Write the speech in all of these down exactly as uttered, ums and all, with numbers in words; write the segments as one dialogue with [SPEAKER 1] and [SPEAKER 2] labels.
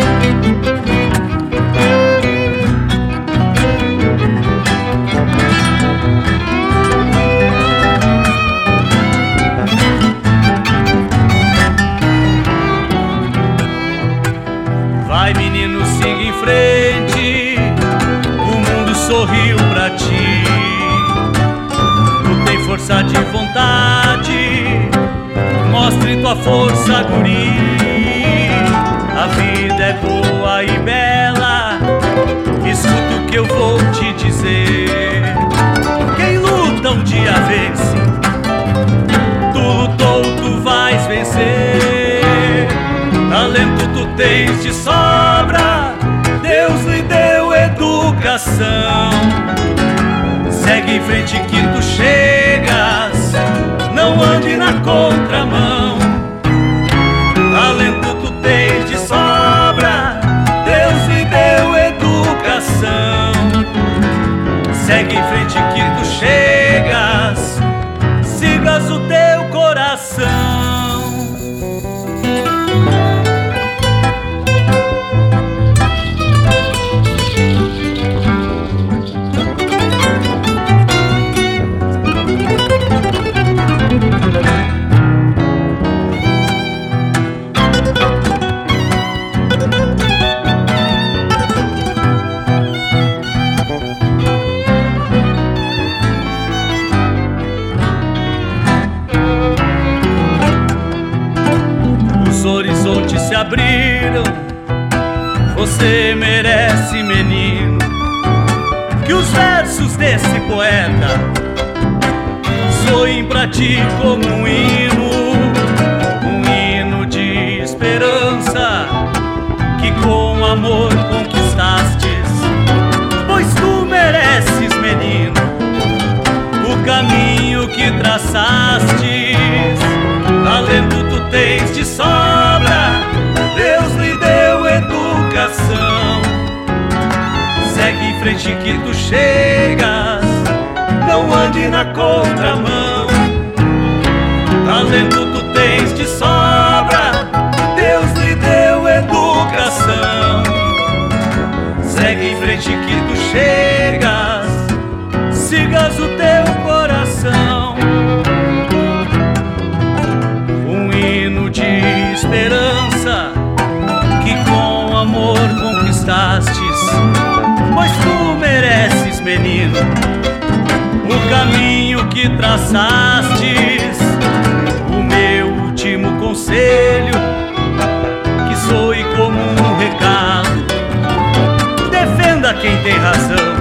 [SPEAKER 1] Vai, menino, siga em frente, o mundo sorriu pra ti. Tu tem força de vontade, mostre tua força, guri. A vida é boa e bela, escuta o que eu vou te dizer. Quem luta um dia vence, tu lutou, tu vais vencer. Talento tu tens de sobra, Deus lhe deu educação. Segue em frente que tu chegas, não ande na contramão. Talento tu tens de sobra, Deus lhe deu educação. Segue em frente que tu chegas, sigas o teu coração. Os horizontes se abriram, você merece, menino, que os versos desse poeta soem pra ti como um hino, um hino de esperança que com amor conquistastes. Pois tu mereces, menino, o caminho que traçastes. Talento tu tens de sobra, Deus lhe deu educação. Segue em frente que tu chegas, não ande na contramão. Talento tu tens de sobra, Deus lhe deu educação. Segue em frente que tu chegas, sigas o teu coração. Um hino de esperança que com amor conquistastes. Pois tu mereces, menino, o caminho que traçastes. O meu último conselho, que soe como um recado: defenda quem tem razão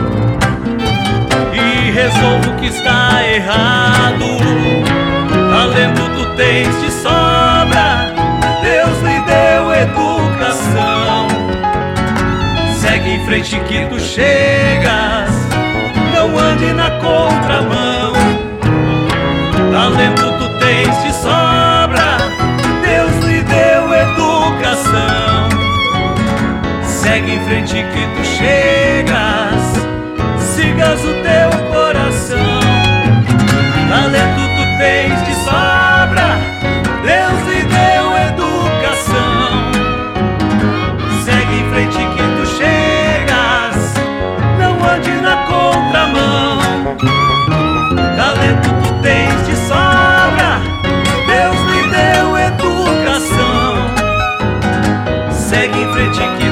[SPEAKER 1] e resolva o que está errado. Talento tu tens de sobra, Deus lhe deu educação. Segue em frente que tu chegas, não ande na contramão. Talento tu tens de sobra, Deus lhe deu educação. Segue em frente que tu chegas, sigas o teu coração. Talento tu tens de sobra, Deus lhe deu educação. Segue em frente que tu chegas, não ande na contramão. Talento tu tens de sobra, Deus lhe deu educação. Segue em frente que